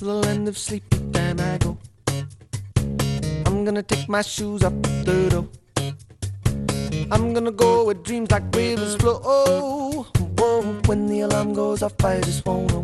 till the end of sleepy time I go. I'm gonna take my shoes off the door. I'm gonna go where dreams like rivers flow. Whoa, when the alarm goes off I just won't know.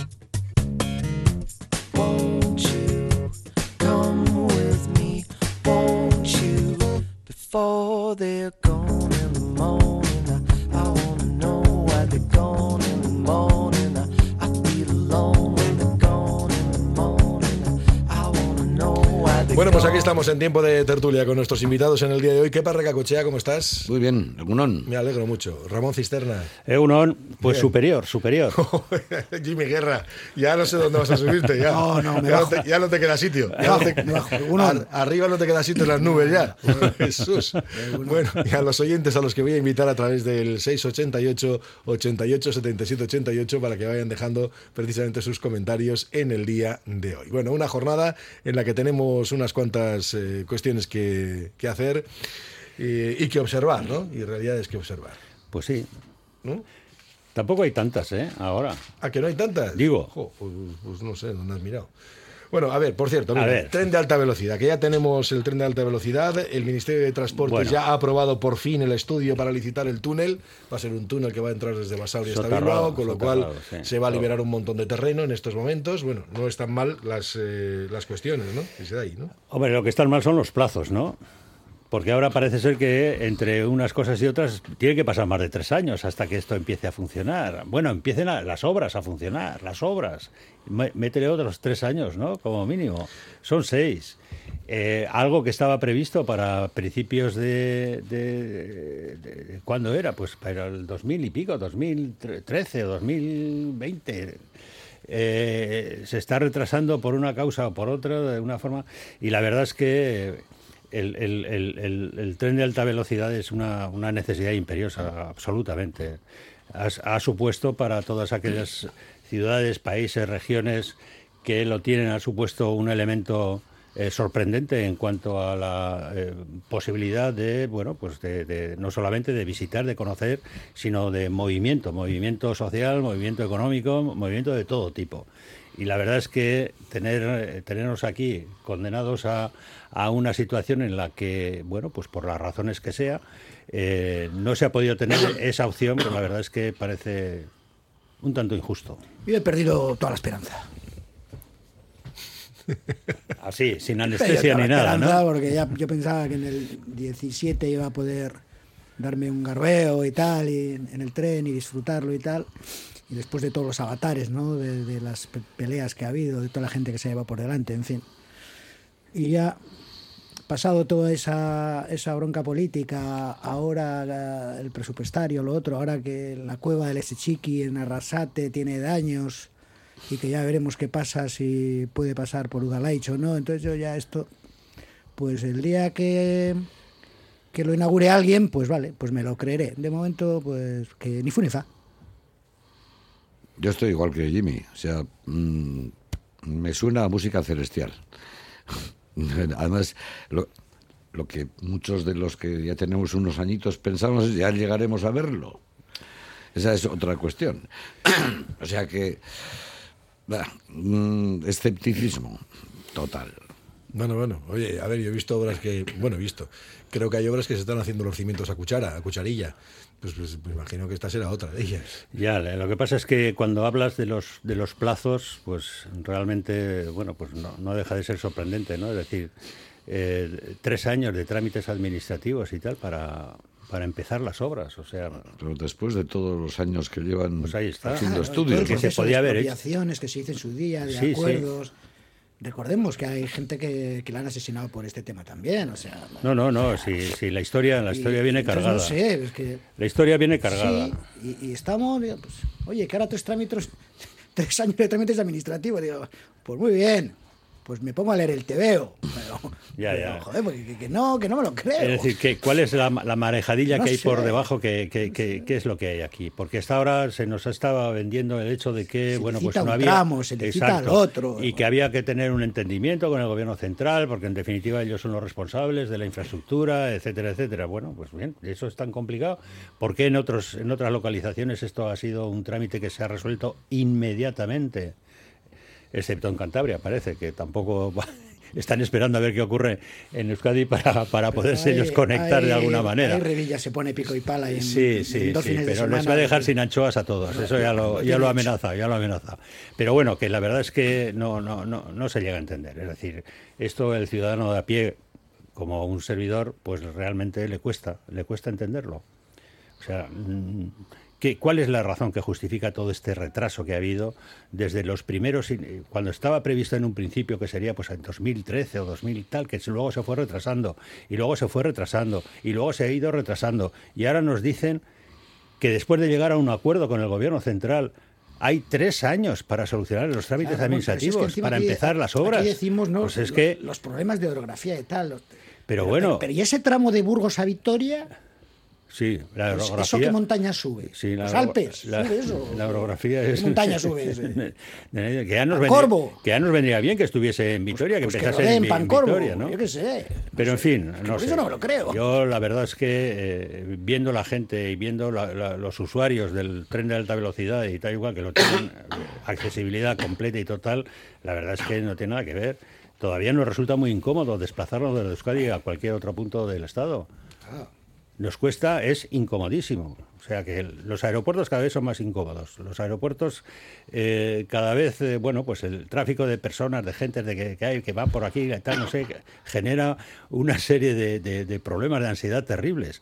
Won't you come with me? Won't you? Before they're gone in the morning, I wanna know why they're gone in the morning. I feel alone when they're gone in the morning. I wanna know why they're Bueno, pues aquí estamos en tiempo de tertulia con nuestros invitados en el día de hoy. ¿Qué parreca cochea? ¿Cómo estás? Muy bien, Egunon. Me alegro mucho. Ramón Cisterna. Egunon, pues Bien. superior. Jimmy Guerra, ya no sé dónde vas a subirte. Ya, ya no te queda sitio. Arriba no te queda sitio en las nubes ya. Jesús. Bueno, y a los oyentes a los que voy a invitar a través del 688 88 77 88 para que vayan dejando precisamente sus comentarios en el día de hoy. Bueno, una jornada en la que tenemos unas cuantas cuestiones que hacer y que observar, ¿no? Y realidades que observar. Pues sí. ¿No? Tampoco hay tantas, ¿Ahora? ¿A que no hay tantas? Digo. Pues no sé, ¿dónde has mirado? Bueno, a ver, por cierto, mira, tren de alta velocidad, que ya tenemos el tren de alta velocidad. El Ministerio de Transportes ya ha aprobado por fin el estudio para licitar el túnel. Va a ser un túnel que va a entrar desde Basauri hasta Bilbao, con lo cual se va a liberar un montón de terreno en estos momentos. Bueno, no están mal las cuestiones, ¿no? Que se da ahí, ¿no? Hombre, lo que están mal son los plazos, ¿no? Porque ahora parece ser que entre unas cosas y otras tiene que pasar más de 3 años hasta que esto empiece a funcionar. Bueno, empiecen las obras a funcionar, las obras. Métele otros 3 años, ¿no? Como mínimo. Son 6. Algo que estaba previsto para principios de ¿cuándo era? Pues para el 2000 y pico, 2013 o 2020. Se está retrasando por una causa o por otra, de una forma. Y la verdad es que el tren de alta velocidad es una necesidad imperiosa, absolutamente. Ha supuesto para todas aquellas ciudades, países, regiones que lo tienen, ha supuesto un elemento sorprendente en cuanto a la posibilidad de, bueno, pues de no solamente de visitar, de conocer, sino de movimiento social, movimiento económico, movimiento de todo tipo. Y la verdad es que tenernos aquí condenados a una situación en la que, bueno, pues por las razones que sea, no se ha podido tener esa opción, pero la verdad es que parece un tanto injusto. Yo he perdido toda la esperanza. Así, sin anestesia ni nada, ¿no? Porque ya yo pensaba que en el 17 iba a poder darme un garbeo y tal, y en el tren y disfrutarlo y tal. Y después de todos los avatares, ¿no? De las peleas que ha habido, de toda la gente que se lleva por delante, en fin. Y ya, pasado toda esa bronca política, ahora el presupuestario, lo otro, ahora que la cueva del Esechiqui en Arrasate tiene daños y que ya veremos qué pasa, si puede pasar por Udalaich o no. Entonces yo ya esto, pues el día que lo inaugure alguien, pues vale, pues me lo creeré. De momento, pues que ni fu ni fa. Yo estoy igual que Jimmy, o sea, me suena a música celestial. Además, lo que muchos de los que ya tenemos unos añitos pensamos es ya llegaremos a verlo. Esa es otra cuestión. O sea que, escepticismo total. Bueno, oye, a ver, yo he visto obras creo que hay obras que se están haciendo los cimientos a cucharilla. Pues me imagino que esta será otra de ellas. Ya, lo que pasa es que cuando hablas de los plazos, pues realmente, bueno, pues no deja de ser sorprendente, ¿no? Es decir, 3 años de trámites administrativos y tal para empezar las obras, o sea... Pero después de todos los años que llevan pues ahí está. haciendo estudios, que se podía haber hecho. Que se hizo en su día, de acuerdos... Sí. Recordemos que hay gente que la han asesinado por este tema también, o sea... No, sí, la historia viene cargada. No sé, es que... La historia viene cargada. Sí, y estamos, digo, pues, oye, que ahora 3 años de trámites administrativos, digo, pues muy bien, pues me pongo a leer el TVO, pero joder, porque que no me lo creo. Es decir, ¿cuál es la marejadilla que hay por debajo? ¿Qué es lo que hay aquí? Porque hasta ahora se nos estaba vendiendo el hecho de que, bueno, pues no había... se necesita al otro. Y que había que tener un entendimiento con el gobierno central, porque en definitiva ellos son los responsables de la infraestructura, etcétera, etcétera. Bueno, pues bien, eso es tan complicado. ¿Por qué en otras localizaciones esto ha sido un trámite que se ha resuelto inmediatamente? excepto en Cantabria, parece que tampoco están esperando a ver qué ocurre en Euskadi para poderse ellos conectar de alguna manera. Ahí Revilla se pone pico y pala en, Sí, en 2 fines de pero semana. les va a dejar sin anchoas a todos, eso ya lo amenaza. Pero bueno, que la verdad es que no se llega a entender. Es decir, esto el ciudadano de a pie, como un servidor, pues realmente le cuesta entenderlo. O sea, ¿cuál es la razón que justifica todo este retraso que ha habido desde los primeros, cuando estaba previsto en un principio que sería pues en 2013 o 2000 y tal, que luego se fue retrasando, y luego se fue retrasando, y luego se ha ido retrasando, y ahora nos dicen que después de llegar a un acuerdo con el gobierno central hay 3 años para solucionar los trámites administrativos, es que para empezar las obras? Aquí decimos, ¿no? Pues es que los problemas de orografía y tal. Pero bueno. Pero ¿y ese tramo de Burgos a Vitoria? Sí, la orografía. ¿Eso qué montaña sube? Sí, ¿Los Alpes? ¿Sube eso? La orografía es... ¿Qué montaña sube ese? Que ya nos vendría bien que estuviese en Vitoria, que empezase en Vitoria, ¿no? Yo qué sé. Pero en fin, no sé. Eso no me lo creo. Yo la verdad es que viendo la gente y viendo los usuarios del tren de alta velocidad y tal igual, que lo tienen accesibilidad completa y total, la verdad es que no tiene nada que ver. Todavía nos resulta muy incómodo desplazarnos desde Euskadi a cualquier otro punto del Estado. Nos cuesta, es incomodísimo. O sea que los aeropuertos cada vez son más incómodos. Los aeropuertos cada vez, pues el tráfico de personas, de gente que va por aquí y tal, no sé, genera una serie de problemas de ansiedad terribles.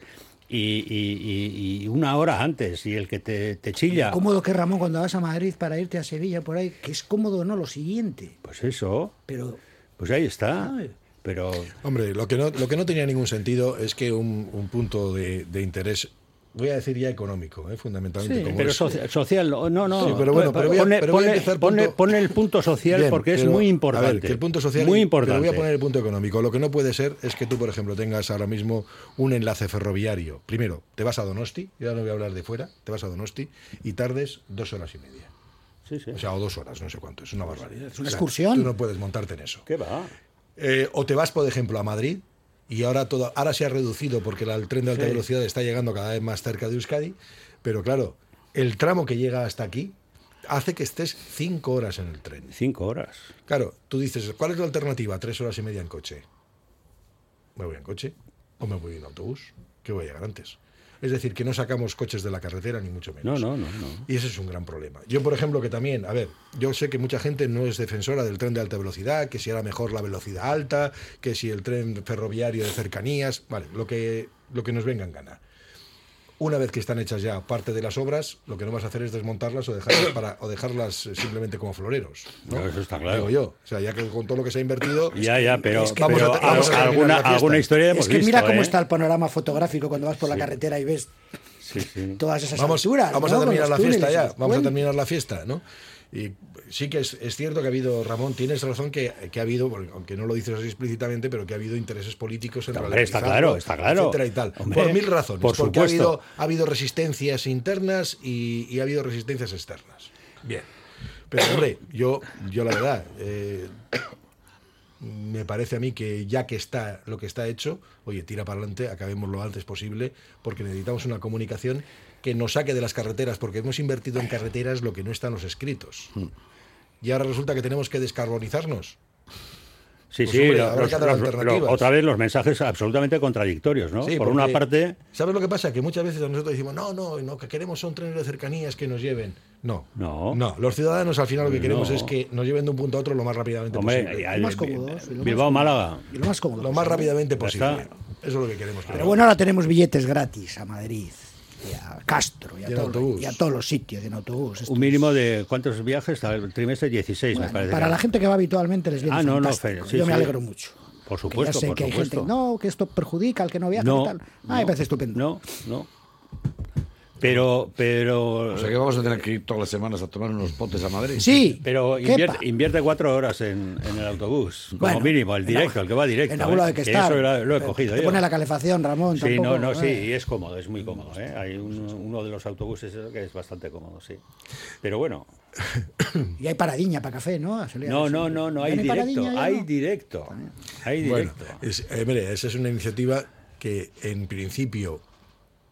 Y 1 hora antes, y el que te chilla. Lo cómodo que, Ramón, cuando vas a Madrid para irte a Sevilla, por ahí, que es cómodo, ¿no? Lo siguiente. Pues eso. Pero... Pues ahí está. Pero... Hombre, lo que no tenía ningún sentido es que un punto de interés, voy a decir ya económico, fundamentalmente. Sí, como pero es, social, no. Sí, pero bueno, pone el punto social. Bien, porque es muy importante. A ver, que el punto social, muy importante. Pero voy a poner el punto económico. Lo que no puede ser es que tú, por ejemplo, tengas ahora mismo un enlace ferroviario. Primero, te vas a Donosti, ya no voy a hablar de fuera, te vas a Donosti y tardes 2 horas y media. Sí. O sea, o 2 horas, no sé cuánto, es una barbaridad. Es una excursión. Tú no puedes montarte en eso. ¿Qué va? O te vas, por ejemplo, a Madrid, y ahora se ha reducido porque el tren de alta velocidad está llegando cada vez más cerca de Euskadi, pero claro, el tramo que llega hasta aquí hace que estés 5 horas en el tren. 5 horas. Claro, tú dices, ¿cuál es la alternativa? 3 horas y media en coche. ¿Me voy en coche o me voy en autobús? ¿Qué voy a llegar antes? Es decir, que no sacamos coches de la carretera, ni mucho menos. No. Y ese es un gran problema. Yo, por ejemplo, que también, a ver, yo sé que mucha gente no es defensora del tren de alta velocidad, que si era mejor la velocidad alta, que si el tren ferroviario de cercanías, vale, lo que nos venga en gana. Una vez que están hechas ya parte de las obras, lo que no vas a hacer es desmontarlas o dejarlas simplemente como floreros, ¿no? Eso está claro. Digo yo. O sea, ya que con todo lo que se ha invertido... pero alguna historia hemos visto. Es que mira cómo ¿eh? está el panorama fotográfico cuando vas por la carretera y ves todas esas alturas. Vamos a terminar la fiesta ya. Vamos a terminar la fiesta, ¿no? Y sí que es cierto que ha habido, Ramón, tienes razón que ha habido, aunque no lo dices así explícitamente, pero que ha habido intereses políticos en ralentizarlo, está claro. etcétera y tal. Hombre, por 1000 razones. por porque supuesto. ha habido resistencias internas y ha habido resistencias externas. Bien. Pero, hombre, yo la verdad, me parece a mí que ya que está lo que está hecho, oye, tira para adelante, acabemos lo antes posible, porque necesitamos una comunicación que nos saque de las carreteras, porque hemos invertido en carreteras lo que no está en los escritos. Y ahora resulta que tenemos que descarbonizarnos. Sí, pues, hombre, otra vez los mensajes absolutamente contradictorios, ¿no? Sí, por una parte... ¿Sabes lo que pasa? Que muchas veces nosotros decimos, no, que queremos son trenes de cercanías que nos lleven. No, los ciudadanos al final lo que queremos es que nos lleven de un punto a otro lo más rápidamente posible. Lo más cómodo. Bilbao-Málaga. Y lo más cómodo. Lo más rápidamente posible. Está. Eso es lo que queremos. Pero bueno, ahora tenemos billetes gratis a Madrid, y a Castro, y a todos los sitios en autobús. Un mínimo de ¿cuántos viajes? Al trimestre 16, me parece. Para la gente que va habitualmente les viene fantástico. Yo me alegro mucho. Por supuesto, ya sé que hay gente, que esto perjudica al que no viaja y tal. Me parece estupendo. No. Pero... O sea que vamos a tener que ir todas las semanas a tomar unos potes a Madrid. Sí. Pero invierte 4 horas en el autobús, como mínimo, el directo, el que va directo. En algún lado hay que estar. Eso lo he cogido te yo. pone la calefacción, Ramón. Sí, tampoco, sí, y es cómodo, es muy cómodo. Hay uno de los autobuses que es bastante cómodo, sí. Pero bueno... Y hay paradiña para café, ¿no? No, hay directo. Bueno, mire, esa es una iniciativa que en principio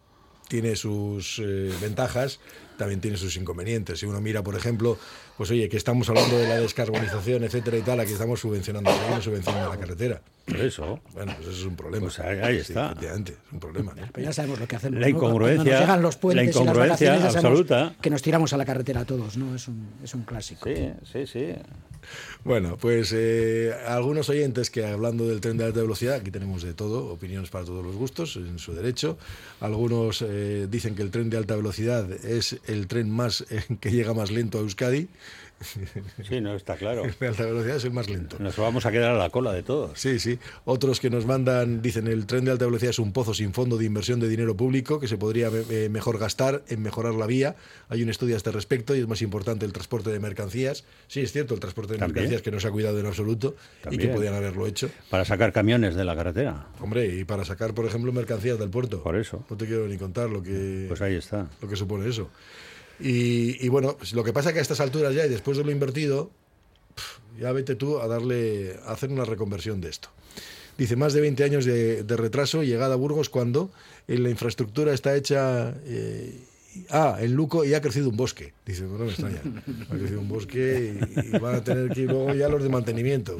tiene sus ventajas, también tiene sus inconvenientes. Si uno mira, por ejemplo, pues oye, que estamos hablando de la descarbonización, etcétera y tal, aquí estamos subvencionando la carretera. Eso. Bueno, pues eso es un problema. Pues ahí sí, está. Efectivamente, es un problema, ¿no? Pero ya sabemos lo que hacemos. La incongruencia, Cuando nos llegan los puentes la incongruencia y las vacaciones, ya sabemos absoluta. que nos tiramos a la carretera todos, ¿no? Es un clásico. Sí. Bueno, pues algunos oyentes que hablando del tren de alta velocidad, aquí tenemos de todo, opiniones para todos los gustos, en su derecho. Algunos dicen que el tren de alta velocidad es el tren más que llega más lento a Euskadi. Sí, no, está claro. El de alta velocidad es el más lento. Nos vamos a quedar a la cola de todos. Sí. Otros que nos mandan, dicen, el tren de alta velocidad es un pozo sin fondo de inversión de dinero público que se podría mejor gastar en mejorar la vía. Hay un estudio a este respecto y es más importante el transporte de mercancías. Sí, es cierto, el transporte de mercancías que no se ha cuidado en absoluto y que podían haberlo hecho. Para sacar camiones de la carretera. Hombre, y para sacar, por ejemplo, mercancías del puerto. Por eso. No te quiero ni contar lo que... Pues ahí está. Lo que supone eso. Y bueno, pues lo que pasa es que a estas alturas ya y después de lo invertido, ya vete tú a hacer una reconversión de esto. Dice, más de 20 años de retraso, llegada a Burgos cuando la infraestructura está hecha en Luco y ha crecido un bosque. Dice, no me extraña, ha crecido un bosque y van a tener que ir luego ya los de mantenimiento.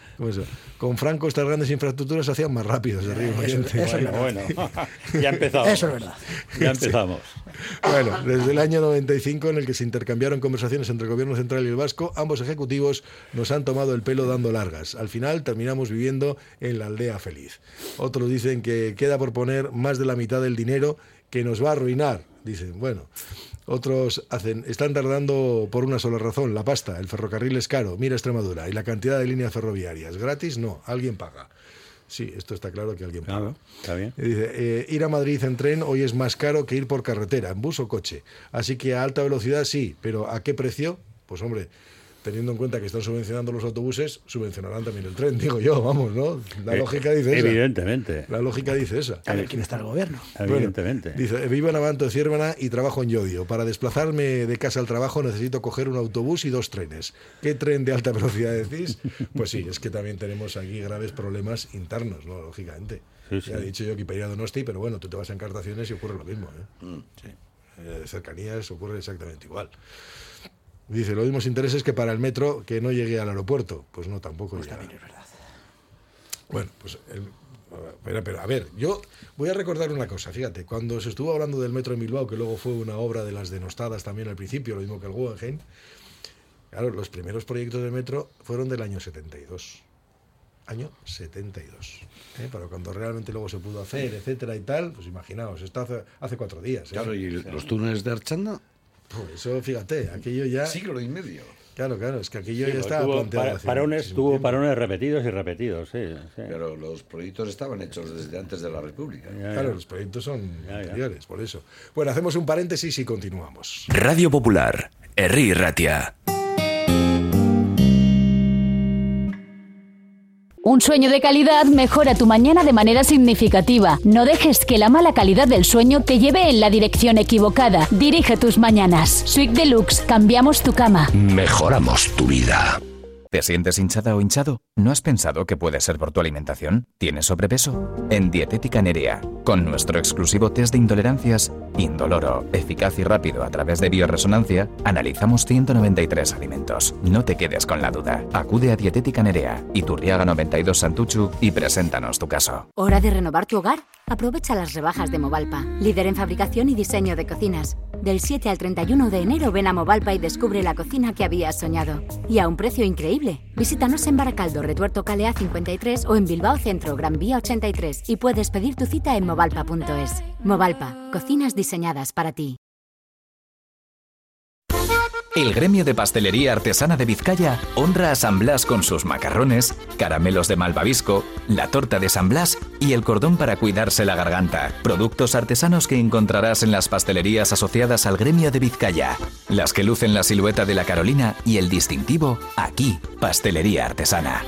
Con Franco estas grandes infraestructuras se hacían más rápido, se ríe un oyente. Bueno, ya empezamos. Eso es verdad. Ya empezamos. Bueno, desde el año 95, en el que se intercambiaron conversaciones entre el gobierno central y el vasco, ambos ejecutivos nos han tomado el pelo dando largas. Al final terminamos viviendo en la aldea feliz. Otros dicen que queda por poner más de la mitad del dinero que nos va a arruinar. Dicen, bueno... Otros están tardando por una sola razón, la pasta, el ferrocarril es caro, mira Extremadura, y la cantidad de líneas ferroviarias. ¿Gratis? No, alguien paga. Sí, esto está claro que alguien paga. Está bien. Dice, ir a Madrid en tren hoy es más caro que ir por carretera, en bus o coche. Así que a alta velocidad sí, pero ¿a qué precio? Pues hombre... Teniendo en cuenta que están subvencionando los autobuses, subvencionarán también el tren, digo yo, vamos, ¿no? La lógica dice esa. Evidentemente. La lógica dice esa. A ver quién está el gobierno. Evidentemente. Bueno, dice, vivo en Abanto de Ciervana y trabajo en Llodio. Para desplazarme de casa al trabajo necesito coger un autobús y 2 trenes. ¿Qué tren de alta velocidad decís? Pues sí, es que también tenemos aquí graves problemas internos, ¿no? Lógicamente. Sí. Ya he dicho yo que para ir a Donosti, pero bueno, tú te vas a Encartaciones y ocurre lo mismo, ¿eh? Sí. De cercanías ocurre exactamente igual. Dice, los mismos intereses que para el metro que no llegue al aeropuerto. Pues no, tampoco llega. También es verdad. Bueno, pues... Pero a ver, yo voy a recordar una cosa. Fíjate, cuando se estuvo hablando del metro en Bilbao, que luego fue una obra de las denostadas también al principio, lo mismo que el Guggenheim, claro, los primeros proyectos de metro fueron del año 72. Año 72. Para cuando realmente luego se pudo hacer, etcétera y tal, pues imaginaos, esto hace 4 días. Claro, ¿y los túneles de Archanda? Pues eso, fíjate, aquello ya... Siglo y medio. Claro, es que aquello ya estaba planteado. Tuvo parones repetidos y repetidos, sí. Pero los proyectos estaban hechos desde antes de la República. Claro, los proyectos son anteriores, por eso. Bueno, hacemos un paréntesis y continuamos. Radio Popular, Herri Ratia. Un sueño de calidad mejora tu mañana de manera significativa. No dejes que la mala calidad del sueño te lleve en la dirección equivocada. Dirige tus mañanas. Suite Deluxe. Cambiamos tu cama. Mejoramos tu vida. ¿Te sientes hinchada o hinchado? ¿No has pensado que puede ser por tu alimentación? ¿Tienes sobrepeso? En Dietética Nerea, con nuestro exclusivo test de intolerancias, indoloro, eficaz y rápido a través de bioresonancia, analizamos 193 alimentos. No te quedes con la duda. Acude a Dietética Nerea, Iturriaga 92 Santuchu y preséntanos tu caso. ¿Hora de renovar tu hogar? Aprovecha las rebajas de Movalpa, líder en fabricación y diseño de cocinas. Del 7 al 31 de enero ven a Movalpa y descubre la cocina que habías soñado. Y a un precio increíble. Visítanos en Baracaldo, Retuerto Calea 53 o en Bilbao Centro, Gran Vía 83 y puedes pedir tu cita en movalpa.es. Movalpa, cocinas diseñadas para ti. El gremio de pastelería artesana de Vizcaya honra a San Blas con sus macarrones, caramelos de malvavisco, la torta de San Blas y el cordón para cuidarse la garganta. Productos artesanos que encontrarás en las pastelerías asociadas al gremio de Vizcaya. Las que lucen la silueta de la Carolina y el distintivo, aquí, Pastelería Artesana.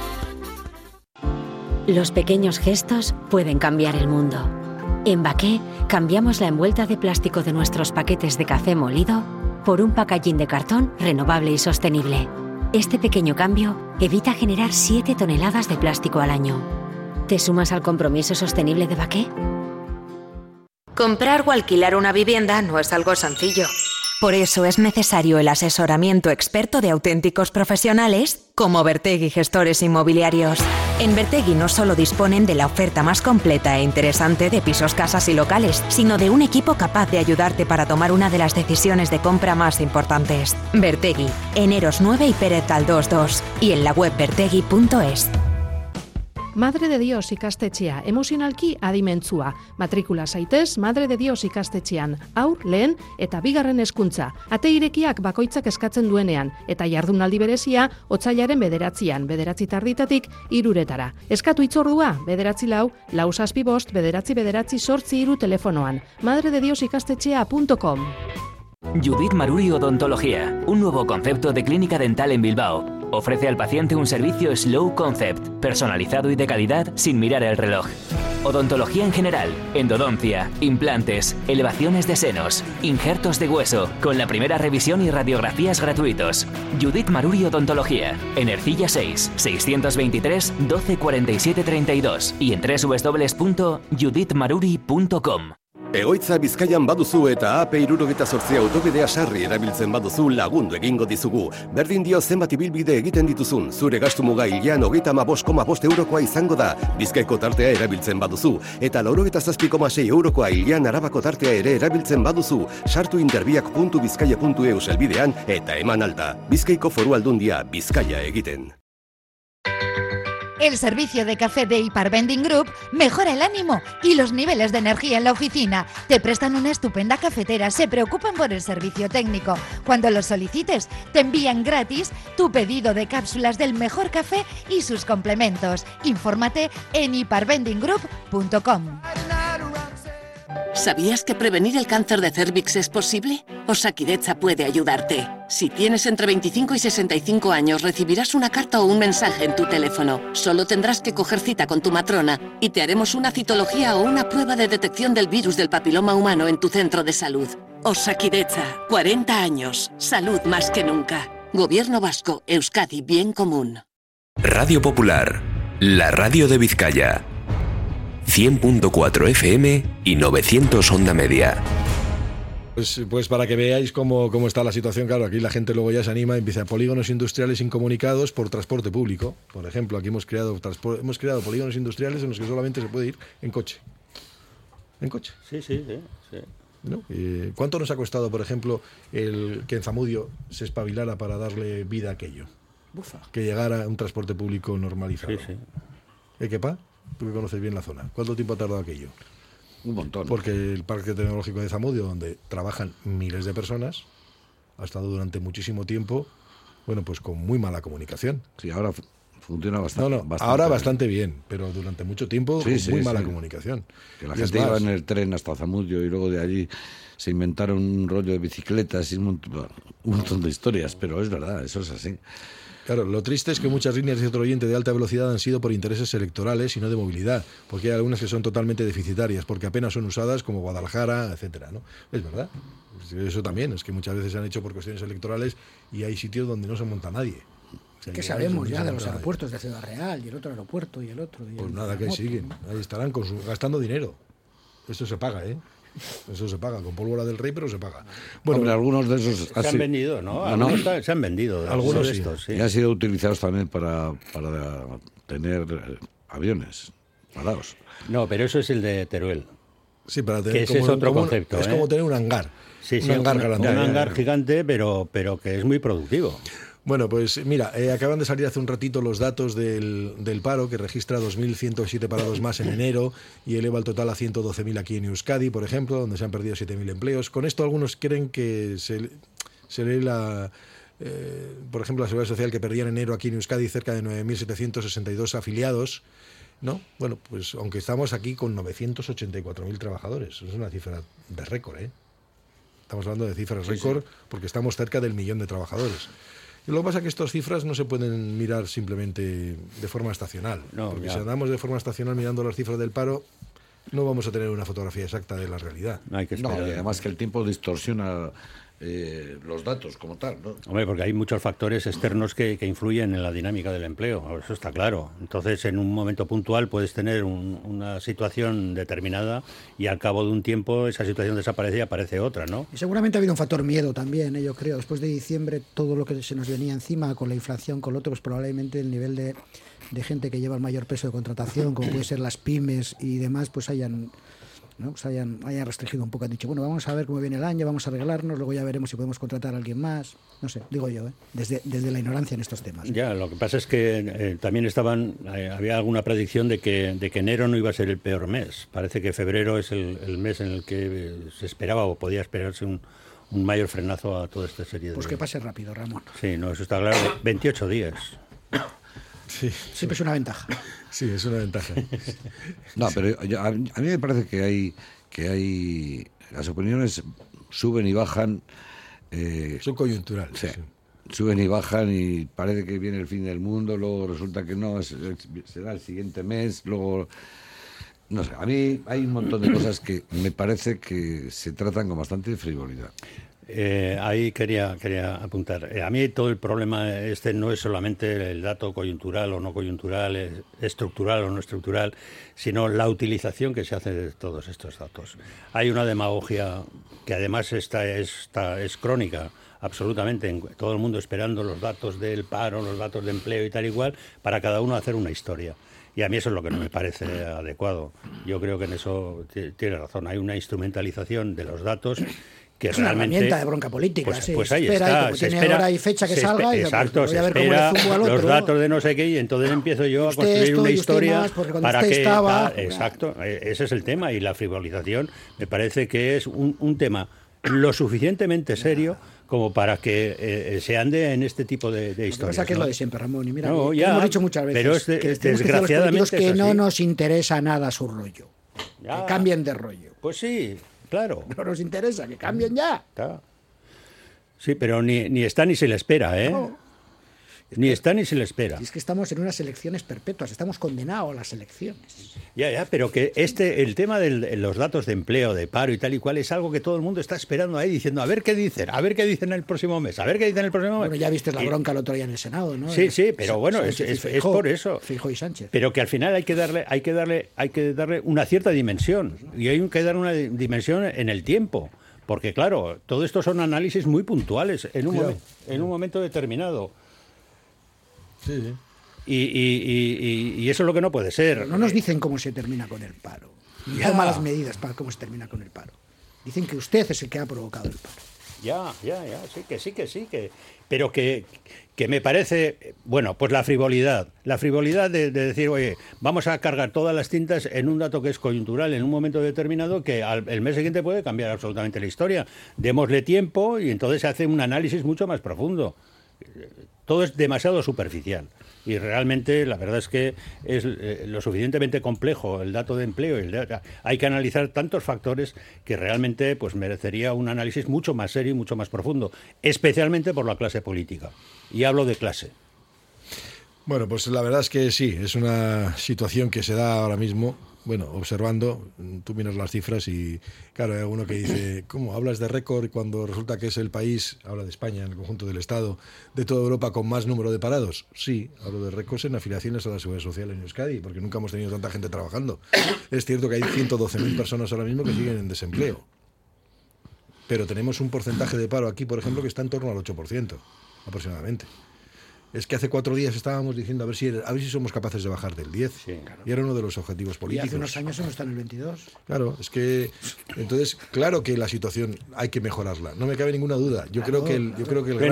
Los pequeños gestos pueden cambiar el mundo. En Baqué, cambiamos la envuelta de plástico de nuestros paquetes de café molido por un packaging de cartón renovable y sostenible. Este pequeño cambio evita generar 7 toneladas de plástico al año. ¿Te sumas al compromiso sostenible de Baqué? Comprar o alquilar una vivienda no es algo sencillo. Por eso es necesario el asesoramiento experto de auténticos profesionales como Vertegui Gestores Inmobiliarios. En Vertegui no solo disponen de la oferta más completa e interesante de pisos, casas y locales, sino de un equipo capaz de ayudarte para tomar una de las decisiones de compra más importantes. Vertegui, en Eros 9 y Pérez Galdós 2, y en la web vertegui.es. Madre de Dios ikastetxea, emozionalki adimentzua. Matrikula zaitez Madre de Dios ikastetxean, haur, lehen eta bigarren hezkuntza. Ate irekiak bakoitzak eskatzen duenean, eta jardunaldi berezia otsailaren 9, 9:30 3:00. Eskatu hitzordua, 9-4, 4-5-9-9-8 telefonoan. madredediosikastetxea.com. Judith Maruri Odontología, un nuevo concepto de clínica dental en Bilbao. Ofrece al paciente un servicio Slow Concept, personalizado y de calidad sin mirar el reloj. Odontología en general, endodoncia, implantes, elevaciones de senos, injertos de hueso, con la primera revisión y radiografías gratuitos. Judith Maruri Odontología, en Ercilla 6, 623 12 47 32 y en www.judithmaruri.com. Egoitza Bizkaian baduzu eta AP78 autobidea sarri erabiltzen baduzu lagundu egingo dizugu. Berdin dio zenbat ibilbide egiten dituzun, zure gastu muga hilean 35,5 eurokoa izango da. Bizkaiko tartea erabiltzen baduzu, eta 97,6 eurokoa hilean Arabako tartea ere erabiltzen baduzu. Sartu interbiak.bizkaia.eu helbidean eta eman alta. Bizkaiko Foru Aldundia, Bizkaia egiten. El servicio de café de Ipar Vending Group mejora el ánimo y los niveles de energía en la oficina. Te prestan una estupenda cafetera, se preocupan por el servicio técnico. Cuando lo solicites, te envían gratis tu pedido de cápsulas del mejor café y sus complementos. Infórmate en iparbendinggroup.com. ¿Sabías que prevenir el cáncer de cérvix es posible? Osakidetza puede ayudarte. Si tienes entre 25 y 65 años, recibirás una carta o un mensaje en tu teléfono. Solo tendrás que coger cita con tu matrona y te haremos una citología o una prueba de detección del virus del papiloma humano en tu centro de salud. Osakidetza, 40 años, salud más que nunca. Gobierno vasco, Euskadi, bien común. Radio Popular, la radio de Vizcaya. 100.4 FM y 900 onda media. Pues para que veáis cómo está la situación, claro, aquí la gente luego ya se anima y empieza polígonos industriales incomunicados por transporte público. Por ejemplo, aquí hemos creado polígonos industriales en los que solamente se puede ir en coche. ¿En coche? Sí. ¿No? ¿Cuánto nos ha costado, por ejemplo, el que en Zamudio se espabilara para darle vida a aquello? Bufa. Que llegara un transporte público normalizado. Sí. ¿Qué pa? Tú que conoces bien la zona. ¿Cuánto tiempo ha tardado aquello? Un montón. Porque el Parque Tecnológico de Zamudio, donde trabajan miles de personas, ha estado durante muchísimo tiempo, bueno, pues con muy mala comunicación. Sí, ahora funciona bastante. Ahora bastante bien, pero durante mucho tiempo con muy mala comunicación. Que la gente iba en el tren hasta Zamudio y luego de allí se inventaron un rollo de bicicletas y un montón de historias, pero es verdad, eso es así. Claro, lo triste es que muchas líneas de otro oyente de alta velocidad han sido por intereses electorales y no de movilidad, porque hay algunas que son totalmente deficitarias, porque apenas son usadas, como Guadalajara, etcétera, ¿no? Es verdad. Eso también, es que muchas veces se han hecho por cuestiones electorales y hay sitios donde no se monta nadie. O sea, que sabemos ya de los aeropuertos de Ciudad Real y el otro aeropuerto y el otro. Y pues el nada, que ahí siguen. Ahí estarán gastando dinero. Esto se paga, ¿eh? Eso se paga, con pólvora del rey, pero se paga. Bueno, hombre, algunos de esos se han vendido, ¿no? Algunos se han vendido. Algunos de sí. Estos, sí. Y han sido utilizados también para tener aviones parados. No, pero eso es el de Teruel. Sí, para tener que ese es otro concepto. Es como tener un hangar. Un hangar gigante, pero que es muy productivo. Bueno, pues mira, acaban de salir hace un ratito los datos del paro, que registra 2.107 parados más en enero y eleva el total a 112.000 aquí en Euskadi, por ejemplo, donde se han perdido 7.000 empleos. Con esto algunos creen que se lee por ejemplo, la Seguridad Social, que perdía en enero aquí en Euskadi cerca de 9.762 afiliados, ¿no? Bueno, pues aunque estamos aquí con 984.000 trabajadores, es una cifra de récord, ¿eh? Estamos hablando de cifras récord porque estamos cerca del 1.000.000 de trabajadores. Y lo que pasa es que estas cifras no se pueden mirar simplemente de forma estacional. Porque si andamos de forma estacional mirando las cifras del paro, no vamos a tener una fotografía exacta de la realidad. No, y además que el tiempo distorsiona los datos como tal, ¿no? Hombre, porque hay muchos factores externos que influyen en la dinámica del empleo, eso está claro. Entonces, en un momento puntual puedes tener una situación determinada y al cabo de un tiempo esa situación desaparece y aparece otra, ¿no? Y seguramente ha habido un factor miedo también, yo creo. Después de diciembre, todo lo que se nos venía encima con la inflación, con lo otro, pues probablemente el nivel de gente que lleva el mayor peso de contratación, como puede ser las pymes y demás, pues hayan restringido un poco, han dicho, bueno, vamos a ver cómo viene el año, vamos a arreglarnos, luego ya veremos si podemos contratar a alguien más, no sé, digo yo, desde la ignorancia en estos temas. Ya, lo que pasa es que también había alguna predicción de que enero no iba a ser el peor mes. Parece que febrero es el mes en el que se esperaba o podía esperarse un mayor frenazo a toda esta serie de... Pues que pase rápido, Ramón. Sí, no, eso está claro, 28 días. Sí. Siempre es una ventaja. Sí, es una ventaja. No, pero a mí me parece que hay las opiniones suben y bajan. Son coyunturales. Sí. Suben y bajan y parece que viene el fin del mundo, luego resulta que no, será el siguiente mes, luego... No sé, a mí hay un montón de cosas que me parece que se tratan con bastante frivolidad. Ahí quería apuntar. A mí todo el problema no es solamente el dato coyuntural o no coyuntural, estructural o no estructural, sino la utilización que se hace de todos estos datos. Hay una demagogia que además es crónica, absolutamente, todo el mundo esperando los datos del paro, los datos de empleo y tal y cual, para cada uno hacer una historia. Y a mí eso es lo que no me parece adecuado. Yo creo que en eso tiene razón. Hay una instrumentalización de los datos que es realmente... una herramienta de bronca política. Pues ahí está. Se tiene hora y fecha que salga. Exacto, se espera los datos de no sé qué y entonces empiezo yo a construir una historia para que... Exacto, ese es el tema. Y la frivolización me parece que es un tema lo suficientemente serio como para que se ande en este tipo de historias. Lo que pasa que es lo de siempre, Ramón. Y mira, no, ya, hemos dicho muchas veces pero que desgraciadamente que no nos interesa nada su rollo. Ya. Que cambien de rollo. Pues sí, claro. No nos interesa, que cambien ya. Sí, pero ni está ni se le espera, ¿eh? No. Ni está ni se le espera. Y es que estamos en unas elecciones perpetuas, estamos condenados a las elecciones. Ya, pero que el tema de los datos de empleo, de paro y tal y cual es algo que todo el mundo está esperando ahí diciendo a ver qué dicen el próximo mes, Bueno, ya viste la bronca el otro día en el Senado, ¿no? Sí, pero bueno, es por eso. Feijóo y Sánchez. Pero que al final hay que darle una cierta dimensión y hay que dar una dimensión en el tiempo. Porque claro, todo esto son análisis muy puntuales en un momento determinado. Sí. Y eso es lo que no puede ser. Pero no nos dicen cómo se termina con el paro. Toma las medidas para cómo se termina con el paro. Dicen que usted es el que ha provocado el paro. Ya, sí, pero que me parece, bueno, pues la frivolidad de decir, oye, vamos a cargar todas las tintas en un dato que es coyuntural en un momento determinado que el mes siguiente puede cambiar absolutamente la historia. Démosle tiempo y entonces se hace un análisis mucho más profundo. Todo es demasiado superficial y realmente la verdad es que es lo suficientemente complejo el dato de empleo. Hay que analizar tantos factores que realmente pues merecería un análisis mucho más serio y mucho más profundo, especialmente por la clase política. Y hablo de clase. Bueno, pues la verdad es que sí, es una situación que se da ahora mismo. Bueno, observando, tú miras las cifras y claro, hay alguno que dice, ¿cómo hablas de récord cuando resulta que es el país, habla de España, en el conjunto del Estado, de toda Europa con más número de parados? Sí, hablo de récords en afiliaciones a la Seguridad Social en Euskadi, porque nunca hemos tenido tanta gente trabajando. Es cierto que hay 112.000 personas ahora mismo que siguen en desempleo, pero tenemos un porcentaje de paro aquí, por ejemplo, que está en torno al 8%, aproximadamente. Es que hace 4 días estábamos diciendo a ver si somos capaces de bajar del 10. Sí, claro. Y era uno de los objetivos políticos. Y hace unos años hemos estado en el 22. Claro, es que entonces claro que la situación hay que mejorarla. No me cabe ninguna duda. Yo creo que el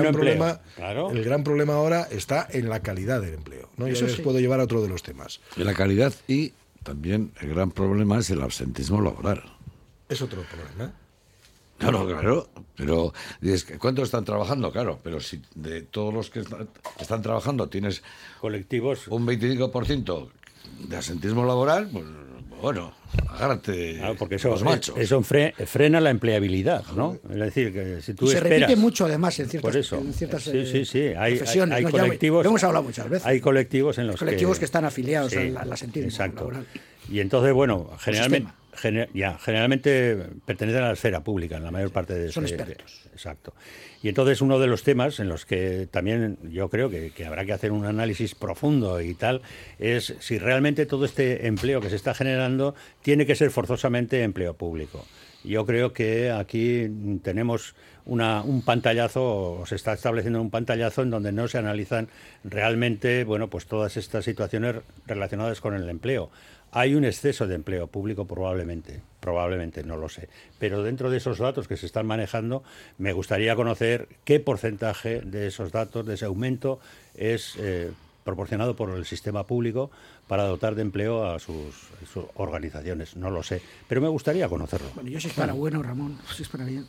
gran problema ahora está en la calidad del empleo, ¿no? Y eso les puedo llevar a otro de los temas. En la calidad y también el gran problema es el absentismo laboral. Es otro problema. Claro, pero ¿cuántos están trabajando? Claro, pero si de todos los que están trabajando tienes colectivos un 25% de absentismo laboral, pues bueno, agárrate porque los machos. Eso frena la empleabilidad, ¿no? Es decir, que si tú se esperas... repite mucho además en ciertas, sí. Hay colectivos... Lo hemos hablado muchas veces. Hay colectivos en los que están afiliados a las entidades. Exacto. Y entonces, bueno, Generalmente pertenecen a la esfera pública, en la mayor parte de... Son expertos. Exacto. Y entonces uno de los temas en los que también yo creo que habrá que hacer un análisis profundo y tal, es si realmente todo este empleo que se está generando tiene que ser forzosamente empleo público. Yo creo que aquí tenemos un pantallazo, o se está estableciendo un pantallazo en donde no se analizan realmente, bueno, pues todas estas situaciones relacionadas con el empleo. Hay un exceso de empleo público probablemente, no lo sé. Pero dentro de esos datos que se están manejando, me gustaría conocer qué porcentaje de esos datos, de ese aumento, es proporcionado por el sistema público para dotar de empleo a sus organizaciones. No lo sé, pero me gustaría conocerlo. Bueno, yo si es para bueno, Ramón, si es para bien.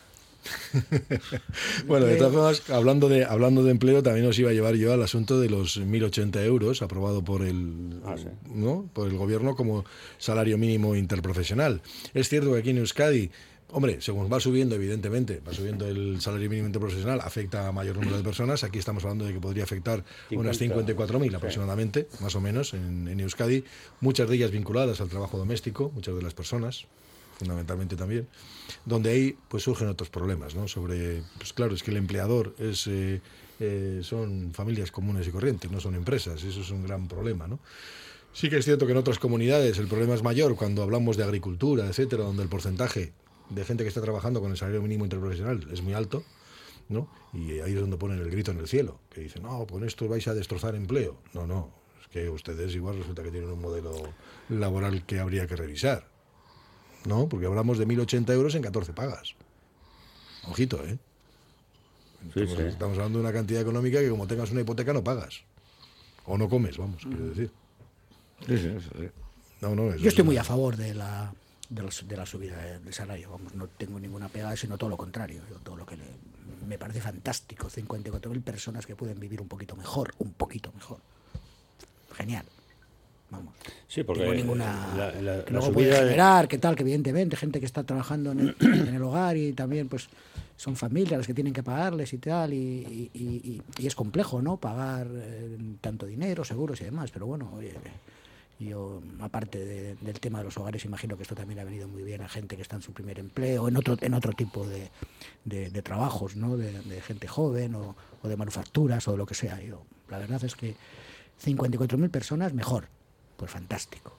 Bueno, de todas formas, hablando de empleo, también os iba a llevar yo al asunto de los 1.080 euros aprobado por por el gobierno como salario mínimo interprofesional. Es cierto que aquí en Euskadi, hombre, según va subiendo, evidentemente, va subiendo el salario mínimo interprofesional, afecta a mayor número de personas. Aquí estamos hablando de que podría afectar unas 54.000 aproximadamente, más o menos, en Euskadi, muchas de ellas vinculadas al trabajo doméstico, muchas de las personas, fundamentalmente también, donde ahí pues surgen otros problemas, ¿no? Sobre, pues claro, es que el empleador son familias comunes y corrientes, no son empresas, eso es un gran problema, ¿no? Sí que es cierto que en otras comunidades el problema es mayor cuando hablamos de agricultura, etcétera, donde el porcentaje de gente que está trabajando con el salario mínimo interprofesional es muy alto, ¿no? Y ahí es donde ponen el grito en el cielo, que dicen, no, con esto vais a destrozar empleo. No, es que ustedes igual resulta que tienen un modelo laboral que habría que revisar. No, porque hablamos de 1.080 euros en 14 pagas. Ojito, ¿eh? Estamos hablando de una cantidad económica que como tengas una hipoteca no pagas. O no comes, vamos, quiero decir. Sí. Yo estoy muy a favor de la subida del salario. Vamos, no tengo ninguna pega, sino todo lo contrario. Todo lo que me parece fantástico. 54.000 personas que pueden vivir un poquito mejor. Genial. Vamos. Sí, porque no tengo ninguna la que luego subida puede generar, que tal, que evidentemente gente que está trabajando en el hogar y también pues son familias las que tienen que pagarles y tal y es complejo, ¿no? Pagar tanto dinero, seguros y demás, pero bueno, oye, yo aparte del tema de los hogares imagino que esto también ha venido muy bien a gente que está en su primer empleo, en otro tipo de trabajos, ¿no? De gente joven o de manufacturas o de lo que sea. La verdad es que 54.000 personas mejor. Pues fantástico.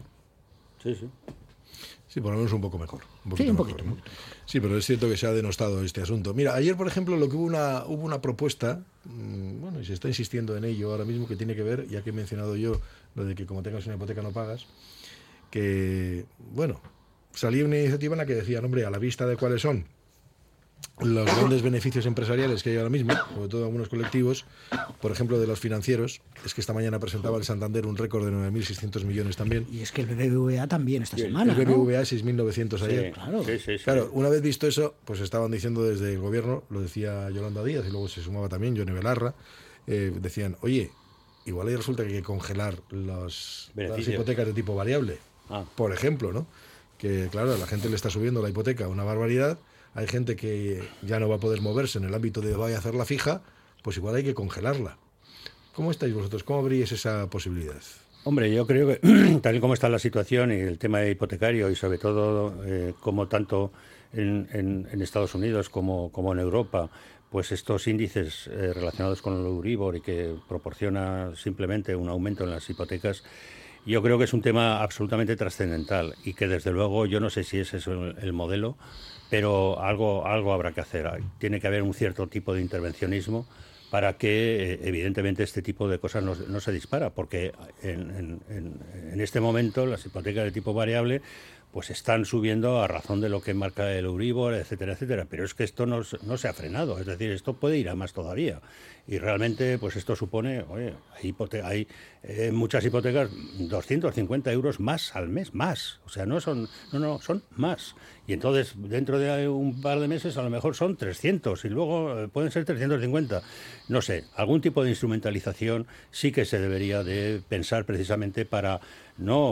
Sí, por lo menos un poco mejor. Un poquito. ¿no? Sí, pero es cierto que se ha denostado este asunto. Mira, ayer, por ejemplo, lo que hubo una propuesta, bueno, y se está insistiendo en ello ahora mismo, que tiene que ver, ya que he mencionado yo lo de que como tengas una hipoteca no pagas, que, bueno, salía una iniciativa en la que decían, hombre, a la vista de cuáles son los grandes beneficios empresariales que hay ahora mismo, sobre todo algunos colectivos, por ejemplo de los financieros, es que esta mañana presentaba el Santander un récord de 9.600 millones también. Y es que el BBVA también esta semana, el BBVA 6.900 ayer. Sí, claro, una vez visto eso, pues estaban diciendo desde el gobierno, lo decía Yolanda Díaz y luego se sumaba también Yone Belarra, decían, oye, igual ahí resulta que hay que congelar las hipotecas de tipo variable, por ejemplo, ¿no? Que claro, a la gente le está subiendo la hipoteca una barbaridad. Hay gente que ya no va a poder moverse en el ámbito de vaya a hacerla fija, pues igual hay que congelarla. ¿Cómo estáis vosotros? ¿Cómo abríais esa posibilidad? Hombre, yo creo que tal y como está la situación y el tema hipotecario y sobre todo como tanto en Estados Unidos como en Europa, pues estos índices relacionados con el Euribor y que proporciona simplemente un aumento en las hipotecas, yo creo que es un tema absolutamente trascendental y que desde luego yo no sé si ese es el modelo, pero algo habrá que hacer. Tiene que haber un cierto tipo de intervencionismo para que, evidentemente, este tipo de cosas no se dispara, porque en este momento las hipotecas de tipo variable pues están subiendo a razón de lo que marca el Euribor, etcétera, etcétera. Pero es que esto no se ha frenado, es decir, esto puede ir a más todavía. Y realmente, pues esto supone, oye, hay muchas hipotecas 250 euros más al mes, más. O sea, son más. Y entonces, dentro de un par de meses, a lo mejor son 300 y luego pueden ser 350. No sé, algún tipo de instrumentalización sí que se debería de pensar precisamente para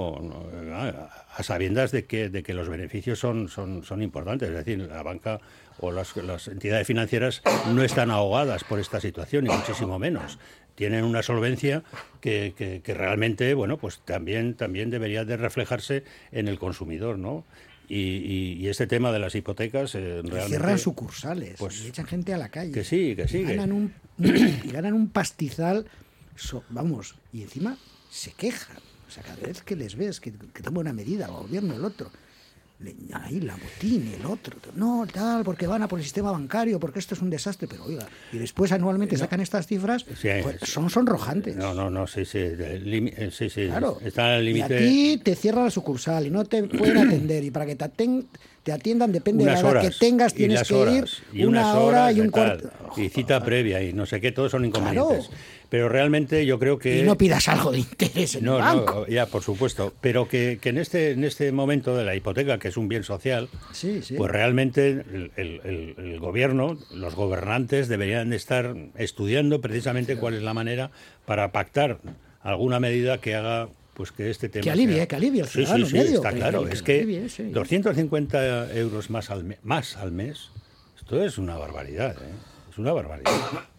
a sabiendas de que los beneficios son importantes. Es decir, la banca o las entidades financieras no están ahogadas por esta situación, ni muchísimo menos. Tienen una solvencia que realmente, bueno, pues también debería de reflejarse en el consumidor, ¿no? Y este tema de las hipotecas realmente... Cierran sucursales, pues, y echan gente a la calle. Que sí. Ganan un pastizal, vamos, y encima se quejan. O sea, cada vez que les ves que toma una medida, el gobierno, el otro, ahí la botín, el otro, no, tal, porque van a por el sistema bancario, porque esto es un desastre, pero oiga, y después anualmente sacan estas cifras, pues son sonrojantes. No, sí. Sí, claro. Está al límite. Y a ti te cierra la sucursal y no te pueden atender, y para que te atiendan depende de la edad que tengas, tienes que ir una hora y un cuarto. Y cita previa y no sé qué, todos son inconvenientes. Claro. Pero realmente yo creo que... Y no pidas algo de interés en el banco. No, ya, por supuesto. Pero que en este momento de la hipoteca, que es un bien social, pues realmente el gobierno, los gobernantes deberían de estar estudiando precisamente cuál es la manera para pactar alguna medida que haga pues que este tema... Que alivie al ciudadano medio. Está claro. Es que 250 euros más al mes, esto es una barbaridad, ¿eh? Es una barbaridad.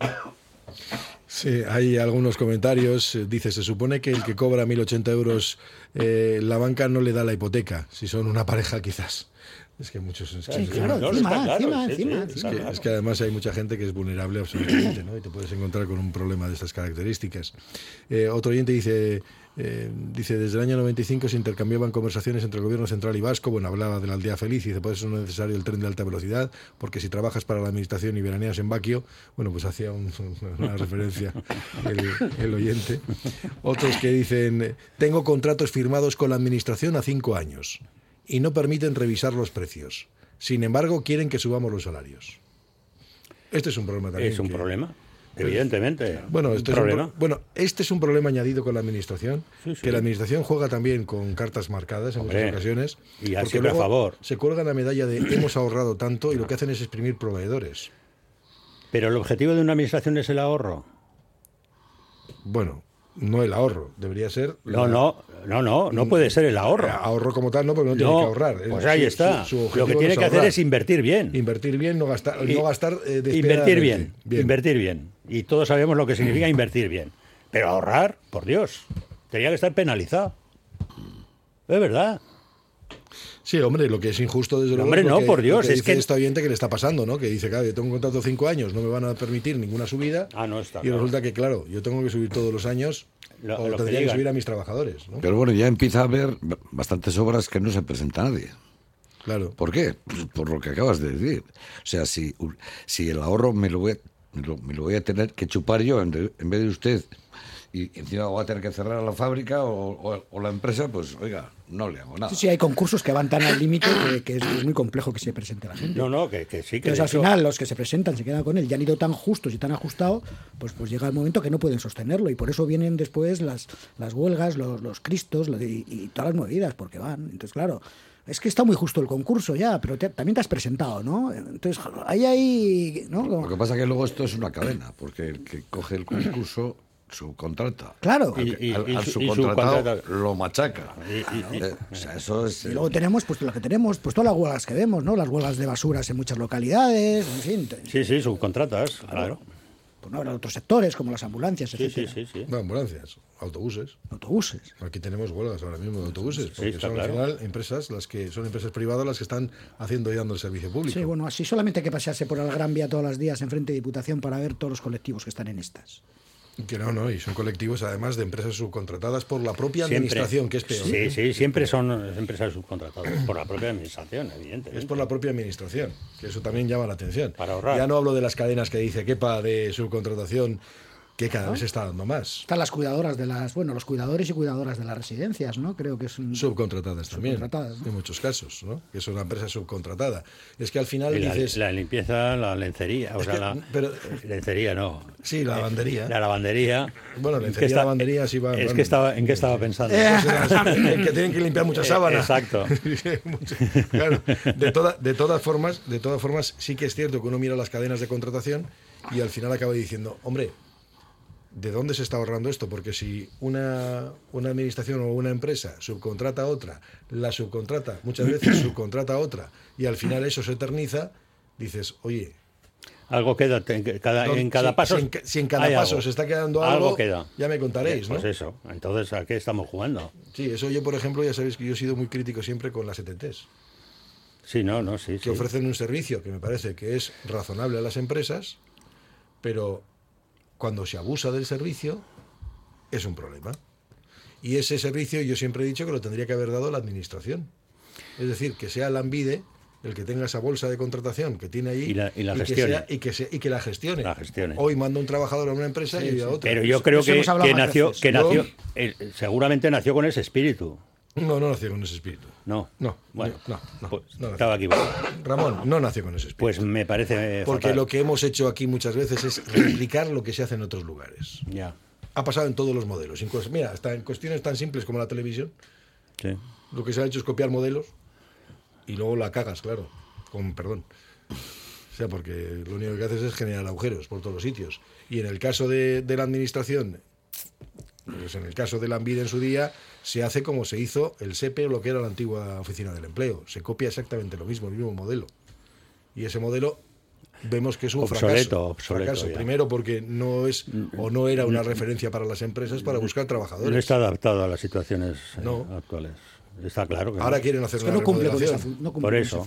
Sí, hay algunos comentarios. Dice, se supone que el que cobra 1.080 euros, la banca no le da la hipoteca. Si son una pareja, quizás. Es que muchos... Es que además hay mucha gente que es vulnerable absolutamente, ¿no? Y te puedes encontrar con un problema de estas características. Otro oyente dice... desde el año 95 se intercambiaban conversaciones entre el gobierno central y vasco. Bueno, hablaba de la aldea feliz y dice, por eso no es necesario el tren de alta velocidad, porque si trabajas para la administración y veraneas en Baquio, bueno, pues hacía una referencia el oyente. Otros que dicen, tengo contratos firmados con la administración a 5 años y no permiten revisar los precios. Sin embargo, quieren que subamos los salarios. Este es un problema también. Es un problema. Evidentemente. Bueno, este es un problema añadido con la administración, que la administración juega también con cartas marcadas en muchas ocasiones. Y así a favor. Se cuelgan la medalla de hemos ahorrado tanto y lo que hacen es exprimir proveedores. Pero el objetivo de una administración es el ahorro. Bueno, no el ahorro, debería ser... No puede ser el ahorro. Ahorro como tal, no, porque no tiene que ahorrar. Pues ahí está. Lo que tiene que hacer es invertir bien. Invertir bien, no gastar Invertir bien. Y todos sabemos lo que significa invertir bien. Pero ahorrar, por Dios, tenía que estar penalizado. Es verdad. Sí, hombre, lo que es injusto desde luego. Hombre, no, por Dios, es que este oyente que le está pasando, ¿no? Que dice, claro, yo tengo un contrato de 5 años, no me van a permitir ninguna subida. No está. Y resulta que, claro, yo tengo que subir todos los años o tendría que subir a mis trabajadores, ¿no? Pero bueno, ya empieza a haber bastantes obras que no se presenta a nadie. Claro. ¿Por qué? Pues por lo que acabas de decir. O sea, si el ahorro me lo voy a tener que chupar yo en vez de usted, y encima voy a tener que cerrar la fábrica o la empresa, pues oiga, no le hago nada. Sí, hay concursos que van tan al límite que es muy complejo que se presente la gente. Que sí. Entonces al final los que se presentan se quedan con él, ya han ido tan justos y tan ajustados, pues llega el momento que no pueden sostenerlo y por eso vienen después las huelgas, los cristos y todas las movidas, porque van. Entonces claro, es que está muy justo el concurso ya, pero también te has presentado, ¿no? Entonces ahí, ¿no? Lo que pasa es que luego esto es una cadena, porque el que coge el concurso subcontrata. Claro. Al subcontratado lo machaca. O sea, eso es... Y luego tenemos pues lo que tenemos, pues todas las huelgas que vemos, ¿no? Las huelgas de basuras en muchas localidades, en fin. Sí, subcontratas, claro. Pues no habrá otros sectores como las ambulancias, etc. Sí. No, ambulancias, autobuses. Aquí tenemos huelgas ahora mismo de autobuses, porque son al final empresas, son empresas privadas las que están haciendo y dando el servicio público. Sí, bueno, así solamente hay que pasearse por el Gran Vía todos los días en frente de Diputación para ver todos los colectivos que están en estas. Que no, y son colectivos además de empresas subcontratadas por la propia administración, que es peor. Sí, siempre son empresas subcontratadas por la propia administración, evidentemente. Es por la propia administración, que eso también llama la atención. Para ahorrar. Ya no hablo de las cadenas que dice Kepa de subcontratación, que cada vez se está dando más. Están las cuidadoras los cuidadores y cuidadoras de las residencias, ¿no? Creo que son subcontratadas también, ¿no? En muchos casos, ¿no? Que es una empresa subcontratada. Es que al final dices... La limpieza, la lencería, lencería no. Sí, la lavandería. La lavandería. Bueno, lencería, lavandería sí va... ¿En qué estaba pensando? En que tienen que limpiar muchas sábanas. Exacto. Claro, de todas formas, sí que es cierto que uno mira las cadenas de contratación y al final acaba diciendo, hombre, ¿de dónde se está ahorrando esto? Porque si una administración o una empresa subcontrata a otra, la subcontrata, muchas veces subcontrata a otra, y al final eso se eterniza, dices, oye... Algo queda en cada paso. Si en cada paso se está quedando algo queda. Ya me contaréis, ¿no? Pues eso. Entonces, ¿a qué estamos jugando? Sí, eso yo, por ejemplo, ya sabéis que yo he sido muy crítico siempre con las ETTs. Sí, sí. Que ofrecen un servicio que me parece que es razonable a las empresas, pero cuando se abusa del servicio es un problema. Y ese servicio yo siempre he dicho que lo tendría que haber dado la administración. Es decir, que sea Lanbide el que tenga esa bolsa de contratación que tiene ahí y gestione. Que la gestione. La gestione. Hoy manda un trabajador a una empresa y a otra. Pero yo creo que nació, seguramente nació con ese espíritu. No nació con ese espíritu. No. Bueno, pues estaba equivocado. Ramón, no nació con ese espíritu. Pues me parece porque fatal. Lo que hemos hecho aquí muchas veces es replicar lo que se hace en otros lugares. Ya. Ha pasado en todos los modelos. Mira, hasta en cuestiones tan simples como la televisión. Sí. Lo que se ha hecho es copiar modelos y luego la cagas, claro, con perdón. O sea, porque lo único que haces es generar agujeros por todos los sitios. Y en el caso de la administración, pues en el caso de Lanbide en su día, se hace como se hizo el SEPE o lo que era la antigua Oficina del Empleo. Se copia exactamente lo mismo, el mismo modelo. Y ese modelo vemos que es un obsoleto. Primero porque no es o no era una referencia para las empresas para buscar trabajadores. No está adaptado a las situaciones actuales. Está claro que ahora quieren hacer una remodelación. Por eso.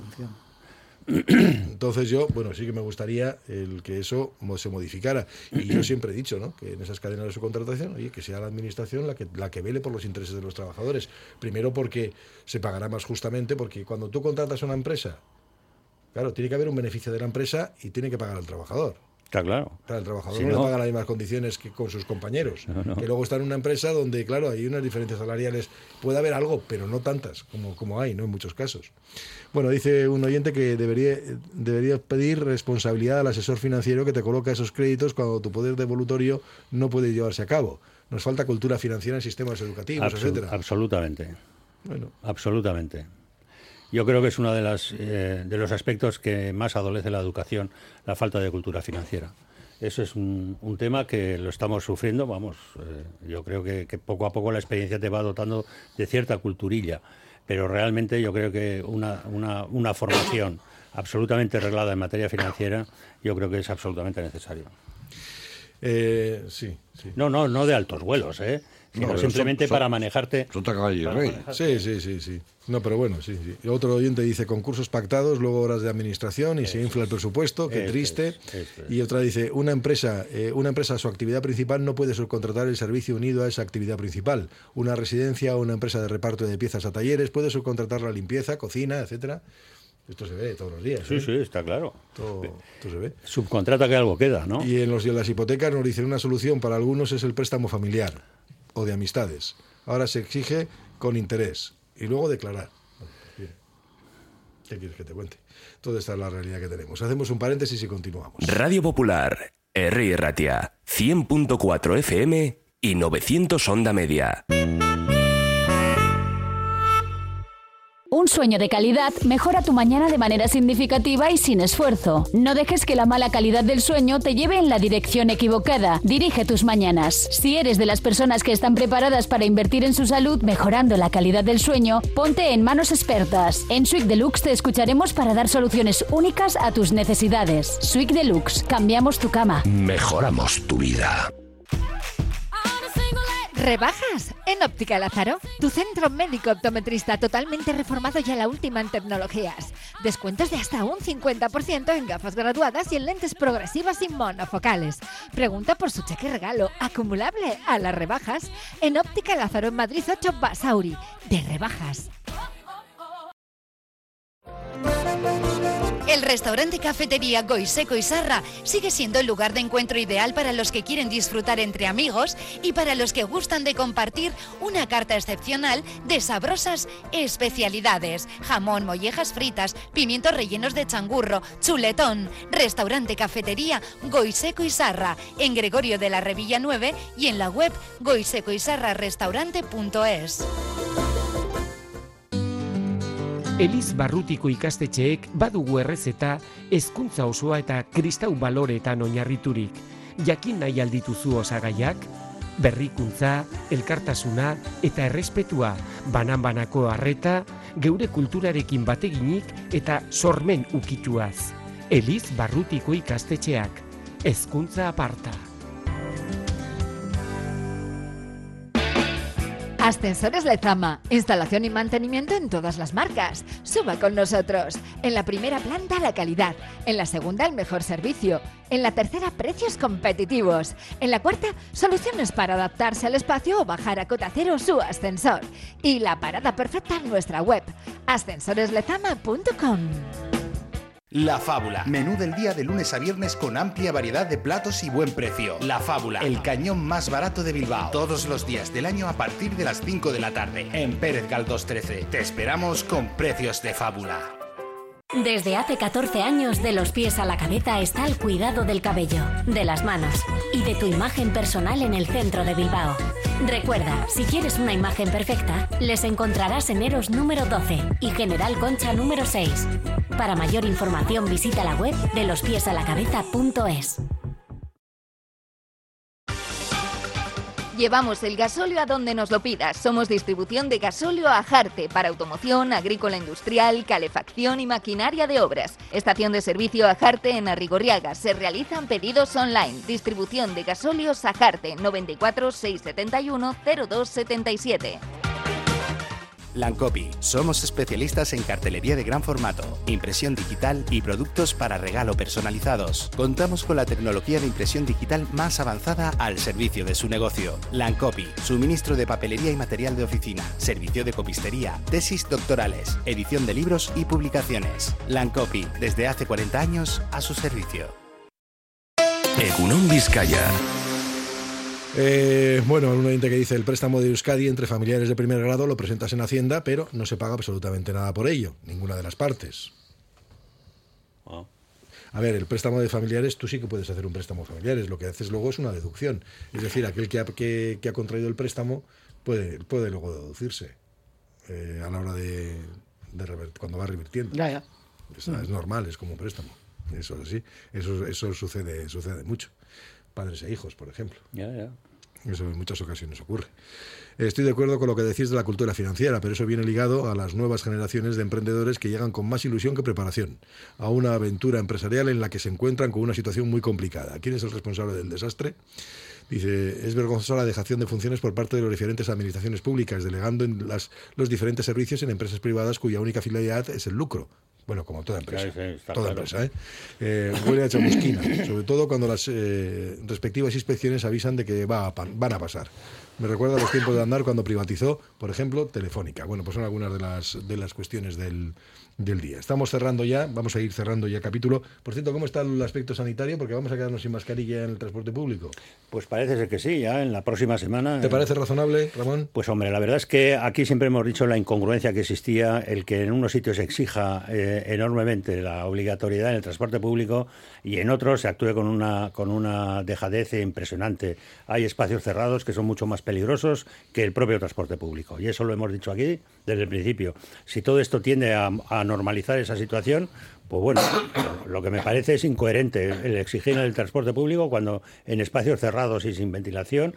Entonces yo, sí que me gustaría que eso se modificara. Y yo siempre he dicho, ¿no?, que en esas cadenas de subcontratación, oye, que sea la administración la que vele por los intereses de los trabajadores. Primero porque se pagará más justamente, porque cuando tú contratas a una empresa, claro, tiene que haber un beneficio de la empresa y tiene que pagar al trabajador. Está claro. El trabajador no le paga las mismas condiciones que con sus compañeros. No. Que luego está en una empresa donde, claro, hay unas diferencias salariales. Puede haber algo, pero no tantas como hay, ¿no?, en muchos casos. Bueno, dice un oyente que debería pedir responsabilidad al asesor financiero que te coloca esos créditos cuando tu poder devolutorio no puede llevarse a cabo. Nos falta cultura financiera en sistemas educativos, etcétera. Absolutamente. Bueno. Absolutamente. Yo creo que es uno de los aspectos que más adolece la educación, la falta de cultura financiera. Eso es un tema que lo estamos sufriendo, yo creo que poco a poco la experiencia te va dotando de cierta culturilla, pero realmente yo creo que una formación absolutamente reglada en materia financiera, yo creo que es absolutamente necesario. Sí. No de altos vuelos, sino simplemente para manejarte. Sota caballo y rey. Sí. No, pero bueno, sí. Y otro oyente dice concursos pactados, luego horas de administración y se infla el presupuesto, qué triste. Y otra dice, una empresa, su actividad principal no puede subcontratar el servicio unido a esa actividad principal. Una residencia o una empresa de reparto de piezas a talleres puede subcontratar la limpieza, cocina, etcétera. Esto se ve todos los días. Sí, está claro. Esto se ve. Subcontrata que algo queda, ¿no? Y en las hipotecas nos dicen una solución para algunos es el préstamo familiar o de amistades. Ahora se exige con interés y luego declarar. ¿Qué quieres que te cuente? Toda esta es la realidad que tenemos. Hacemos un paréntesis y continuamos. Radio Popular, Herri Ratia, 100.4 FM y 900 Onda Media. Un sueño de calidad mejora tu mañana de manera significativa y sin esfuerzo. No dejes que la mala calidad del sueño te lleve en la dirección equivocada. Dirige tus mañanas. Si eres de las personas que están preparadas para invertir en su salud mejorando la calidad del sueño, ponte en manos expertas. En Suite Deluxe te escucharemos para dar soluciones únicas a tus necesidades. Suite Deluxe. Cambiamos tu cama. Mejoramos tu vida. ¿Rebajas? En Óptica Lázaro, tu centro médico optometrista totalmente reformado y a la última en tecnologías. Descuentos de hasta un 50% en gafas graduadas y en lentes progresivas y monofocales. Pregunta por su cheque regalo acumulable a las rebajas en Óptica Lázaro en Madrid 8 Basauri. De rebajas. El restaurante cafetería Goiseco y Sarra sigue siendo el lugar de encuentro ideal para los que quieren disfrutar entre amigos y para los que gustan de compartir una carta excepcional de sabrosas especialidades. Jamón, mollejas fritas, pimientos rellenos de changurro, chuletón. Restaurante cafetería Goiseco y Sarra en Gregorio de la Revilla 9 y en la web goisecoisarrarestaurante.es. Eliz Barrutiko ikastetxeek badugu errezeta hezkuntza osoa eta kristau baloreetan oinarriturik. Jakin nahi aldituzu osagaiak, berrikuntza, elkartasuna eta errespetua, banan-banako harreta, geure kulturarekin bateginik eta sormen ukituaz. Eliz Barrutiko ikastetxeak. Hezkuntza aparta. Ascensores Lezama, instalación y mantenimiento en todas las marcas. Suba con nosotros. En la primera planta la calidad, en la segunda el mejor servicio, en la tercera precios competitivos, en la cuarta soluciones para adaptarse al espacio o bajar a cota cero su ascensor. Y la parada perfecta en nuestra web, ascensoreslezama.com. La Fábula. Menú del día de lunes a viernes con amplia variedad de platos y buen precio. La Fábula. El cañón más barato de Bilbao. Todos los días del año a partir de las 5 de la tarde. En Pérez Galdós 13. Te esperamos con precios de fábula. Desde hace 14 años, de los pies a la cabeza está el cuidado del cabello, de las manos y de tu imagen personal en el centro de Bilbao. Recuerda, si quieres una imagen perfecta, les encontrarás en Eros número 12 y General Concha número 6. Para mayor información visita la web de lospiesalacabeza.es. Llevamos el gasóleo a donde nos lo pidas. Somos distribución de gasóleo Ajarte para automoción, agrícola industrial, calefacción y maquinaria de obras. Estación de servicio Ajarte en Arrigorriaga. Se realizan pedidos online. Distribución de gasóleo Ajarte 94 671 0277. Lancopi. Somos especialistas en cartelería de gran formato, impresión digital y productos para regalo personalizados. Contamos con la tecnología de impresión digital más avanzada al servicio de su negocio. Lancopi. Suministro de papelería y material de oficina, servicio de copistería, tesis doctorales, edición de libros y publicaciones. Lancopi. Desde hace 40 años a su servicio. Egunon Vizcaya. Bueno, un oyente que dice: el préstamo de Euskadi entre familiares de primer grado lo presentas en Hacienda, pero no se paga absolutamente nada por ello, ninguna de las partes. A ver, el préstamo de familiares, tú sí que puedes hacer un préstamo de familiares, lo que haces luego es una deducción. Es decir, aquel que ha contraído el préstamo puede luego deducirse a la hora de cuando va revirtiendo. Ya. Es normal, es como un préstamo. Eso sí, eso sucede mucho. Padres e hijos, por ejemplo. Ya. Eso en muchas ocasiones ocurre. Estoy de acuerdo con lo que decís de la cultura financiera, pero eso viene ligado a las nuevas generaciones de emprendedores que llegan con más ilusión que preparación a una aventura empresarial en la que se encuentran con una situación muy complicada. ¿Quién es el responsable del desastre? Dice: es vergonzosa la dejación de funciones por parte de las diferentes administraciones públicas, delegando en los diferentes servicios en empresas privadas cuya única finalidad es el lucro. Bueno, como toda empresa. Sí, toda claro. Empresa, huele a chamusquina, sobre todo cuando las respectivas inspecciones avisan de que van a pasar. Me recuerda a los tiempos de andar cuando privatizó, por ejemplo, Telefónica. Bueno, pues son algunas de las cuestiones del día. Estamos cerrando ya, vamos a ir cerrando ya capítulo. Por cierto, ¿cómo está el aspecto sanitario? Porque vamos a quedarnos sin mascarilla en el transporte público. Pues parece ser que sí, ya en la próxima semana. ¿Te parece razonable, Ramón? Pues hombre, la verdad es que aquí siempre hemos dicho la incongruencia que existía, el que en unos sitios se exija enormemente la obligatoriedad en el transporte público y en otros se actúe con una dejadez impresionante. Hay espacios cerrados que son mucho más peligrosos que el propio transporte público, y eso lo hemos dicho aquí desde el principio. Si todo esto tiende a normalizar esa situación, pues bueno, lo que me parece es incoherente el exigir el transporte público cuando en espacios cerrados y sin ventilación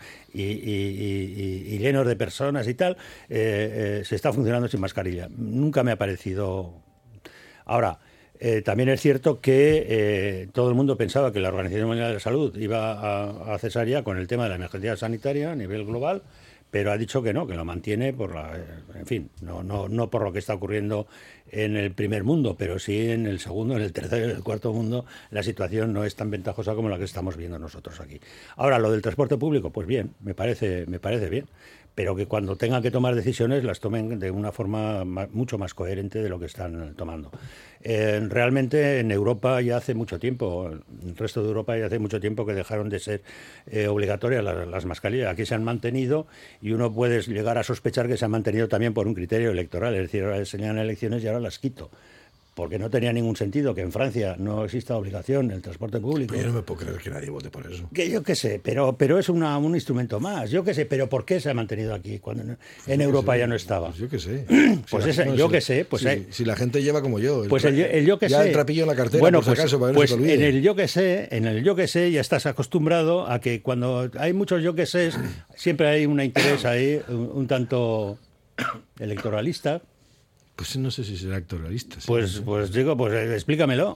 y llenos de personas y tal, se está funcionando sin mascarilla. Nunca me ha parecido. Ahora, también es cierto que todo el mundo pensaba que la Organización Mundial de la Salud iba a cesar ya con el tema de la emergencia sanitaria a nivel global, pero ha dicho que no, que lo mantiene por en fin, no por lo que está ocurriendo en el primer mundo, pero sí en el segundo, en el tercero y en el cuarto mundo la situación no es tan ventajosa como la que estamos viendo nosotros aquí. Ahora, lo del transporte público, pues bien, me parece bien, pero que cuando tengan que tomar decisiones las tomen de una forma mucho más coherente de lo que están tomando. Realmente en Europa ya hace mucho tiempo, en el resto de Europa ya hace mucho tiempo que dejaron de ser obligatorias las mascarillas. Aquí se han mantenido y uno puede llegar a sospechar que se han mantenido también por un criterio electoral, es decir, ahora se señalan elecciones y ahora las quito. Porque no tenía ningún sentido que en Francia no exista obligación en el transporte público. Pero yo no me puedo creer que nadie vote por eso. Que yo qué sé, pero es un instrumento más. Yo qué sé, pero ¿por qué se ha mantenido aquí cuando en Europa ya no estaba? Pues yo qué sé. Yo qué sé. Pues si la gente lleva como yo. Pues el yo qué sé. Ya el trapillo en la cartera, bueno, por si acaso, para que pues no se te olvide. en el yo qué sé ya estás acostumbrado a que cuando hay muchos yo qué sé, siempre hay un interés ahí un tanto electoralista. Pues no sé si será electoralista. Pues digo, pues explícamelo.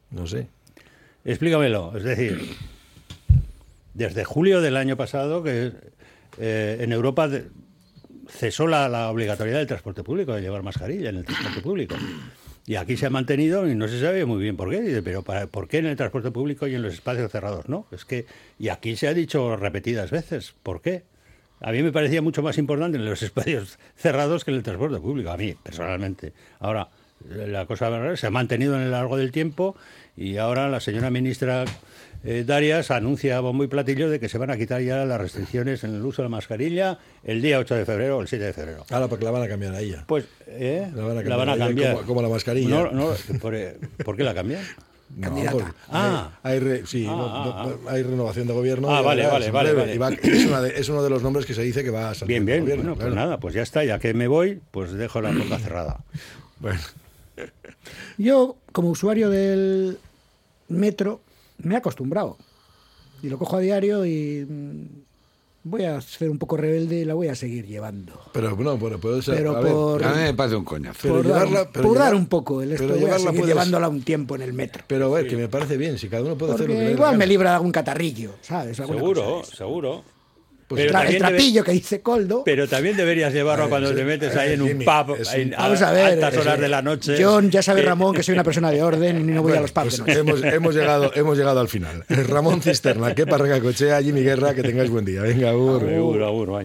No sé. Explícamelo. Es decir, desde julio del año pasado que en Europa cesó la obligatoriedad del transporte público, de llevar mascarilla en el transporte público. Y aquí se ha mantenido y no se sabe muy bien por qué. Dice, pero ¿por qué en el transporte público y en los espacios cerrados no? Es que, y aquí se ha dicho repetidas veces, ¿por qué? A mí me parecía mucho más importante en los espacios cerrados que en el transporte público, a mí, personalmente. Ahora, la cosa se ha mantenido en el largo del tiempo y ahora la señora ministra Darias anuncia a bombo y platillo de que se van a quitar ya las restricciones en el uso de la mascarilla el día 8 de febrero o el 7 de febrero. Ahora, porque la van a cambiar a ella. Pues, la van a cambiar. Como la mascarilla. No, ¿por qué la cambian? Candidata. Hay renovación de gobierno. Vale. Es uno de los nombres que se dice que va a salir. Bien. Gobierno, Bueno, claro. pues nada, pues ya está. Ya que me voy, pues dejo la boca cerrada. Bueno. Yo, como usuario del metro, me he acostumbrado. Y lo cojo a diario y voy a ser un poco rebelde y la voy a seguir llevando. Pero no, puede ser. Pero a mí me parece un coñazo. Por dar un poco el esto, voy a seguir llevándola un tiempo en el metro. Pero a ver, que me parece bien, si cada uno puede hacer lo que le dé igual la me gana. libra de algún catarrillo, ¿sabes? Seguro. Pues el trapillo que dice Coldo. Pero también deberías llevarlo cuando te metes ahí en un pub Vamos a ver, altas horas de la noche. John, ya sabe Ramón que soy una persona de orden y no voy a los pubs. Pues hemos llegado al final. Ramón Cisterna, Kepa Regacochea, Jimmy Guerra, que tengáis buen día. Venga, agur. Agur.